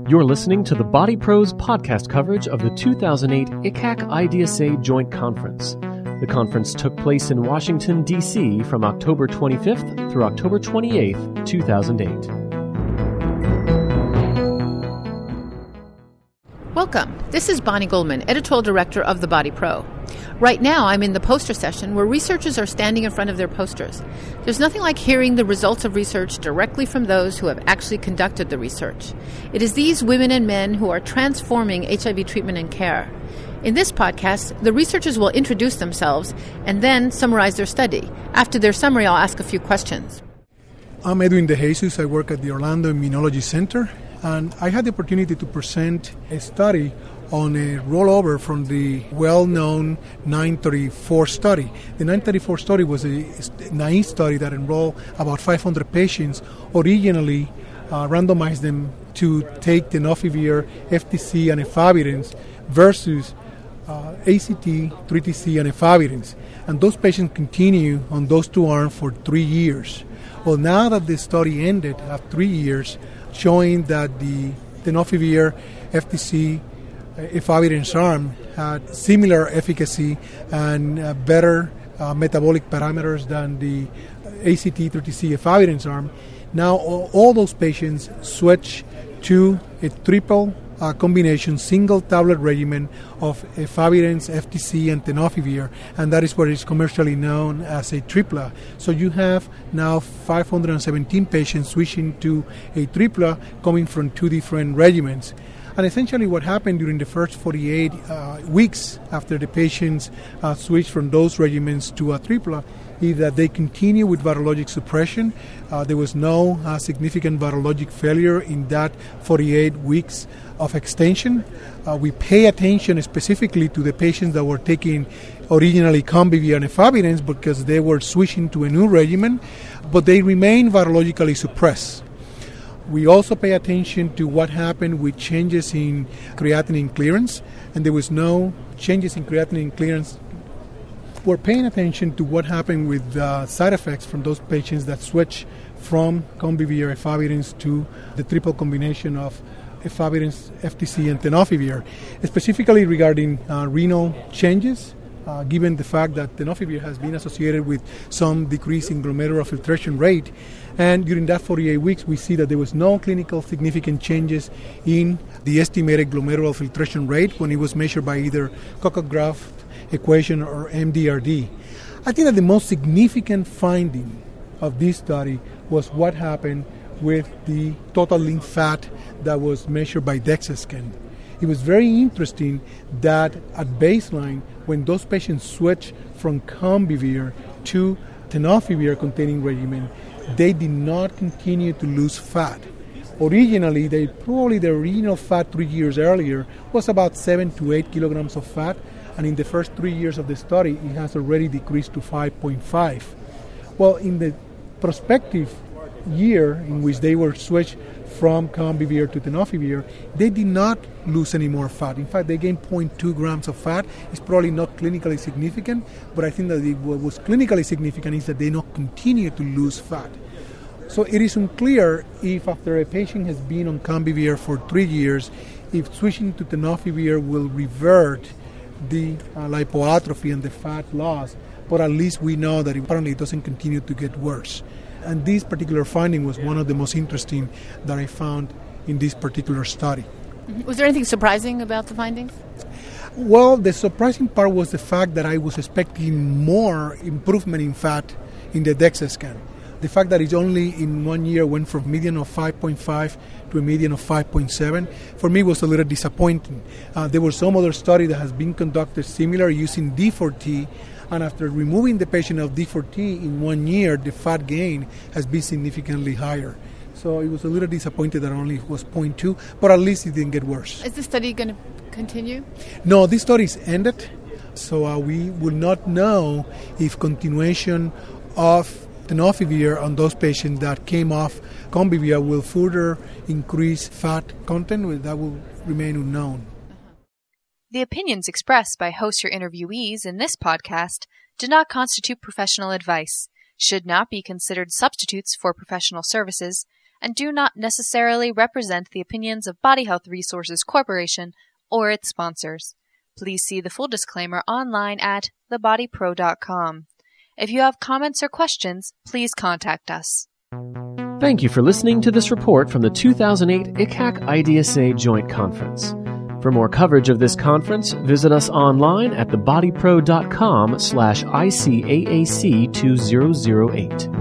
You're listening to the Body Pros podcast coverage of the 2008 ICAC-IDSA Joint Conference. The conference took place in Washington, D.C. from October 25th through October 28th, 2008. Welcome. This is Bonnie Goldman, Editorial Director of The Body Pro. Right now, I'm in the poster session where researchers are standing in front of their posters. There's nothing like hearing the results of research directly from those who have actually conducted the research. It is these women and men who are transforming HIV treatment and care. In this podcast, the researchers will introduce themselves and then summarize their study. After their summary, I'll ask a few questions. I'm Edwin De Jesus. I work at the Orlando Immunology Center, and I had the opportunity to present a study on a rollover from the well-known 934 study. The 934 study was a naive study that enrolled about 500 patients, originally randomized them to take tenofovir, FTC, and efavirenz versus ACT, 3TC, and efavirenz. And those patients continue on those two arms for 3 years. Well, now that the study ended after 3 years, showing that the tenofovir, FTC, efavirenz arm had similar efficacy and better metabolic parameters than the ACT, 3TC, efavirenz arm. Now all those patients switch to a triple combination, single tablet regimen of efavirenz, FTC, and tenofovir, and that is what is commercially known as a tripla. So you have now 517 patients switching to a tripla coming from two different regimens. And essentially what happened during the first 48 weeks after the patients switched from those regimens to a tripla is that they continue with virologic suppression. There was no significant virologic failure in that 48 weeks of extension. We pay attention specifically to the patients that were taking originally Combivir and efavirenz because they were switching to a new regimen, but they remain virologically suppressed. We also pay attention to what happened with changes in creatinine clearance, and there was no changes in creatinine clearance. We're paying attention to what happened with side effects from those patients that switch from Combivir, efavirenz to the triple combination of efavirenz, FTC, and tenofovir, specifically regarding renal changes, given the fact that tenofovir has been associated with some decrease in glomerular filtration rate. And during that 48 weeks, we see that there was no clinical significant changes in the estimated glomerular filtration rate when it was measured by either Cocoa-Graph equation or MDRD. I think that the most significant finding of this study was what happened with the total lean fat that was measured by DEXA scan. It was very interesting that at baseline, when those patients switched from Combivir to tenofovir-containing regimen, they did not continue to lose fat. Originally, their renal fat 3 years earlier was about 7 to 8 kilograms of fat, and in the first 3 years of the study, it has already decreased to 5.5. Well, in the prospective year in which they were switched from Combivir to tenofovir, they did not lose any more fat. In fact, they gained 0.2 grams of fat. It's probably not clinically significant, but I think that what was clinically significant is that they not continue to lose fat. So it is unclear if after a patient has been on Combivir for 3 years, if switching to tenofovir will revert the lipoatrophy and the fat loss, but at least we know that apparently it doesn't continue to get worse. And this particular finding was one of the most interesting that I found in this particular study. Was there anything surprising about the findings? Well, the surprising part was the fact that I was expecting more improvement in fat in the DEXA scan. The fact that it only in 1 year went from a median of 5.5 to a median of 5.7, for me was a little disappointing. There was some other study that has been conducted similar using D4T, and after removing the patient of D4T in 1 year, the fat gain has been significantly higher. So it was a little disappointed that only was 0.2, but at least it didn't get worse. Is the study going to continue? No, this study is ended, so we will not know if continuation of tenofovir on those patients that came off Combivir will further increase fat content. That will remain unknown. The opinions expressed by hosts or interviewees in this podcast do not constitute professional advice, should not be considered substitutes for professional services, and do not necessarily represent the opinions of Body Health Resources Corporation or its sponsors. Please see the full disclaimer online at thebodypro.com. If you have comments or questions, please contact us. Thank you for listening to this report from the 2008 ICAC IDSA Joint Conference. For more coverage of this conference, visit us online at thebodypro.com/ICAAC2008.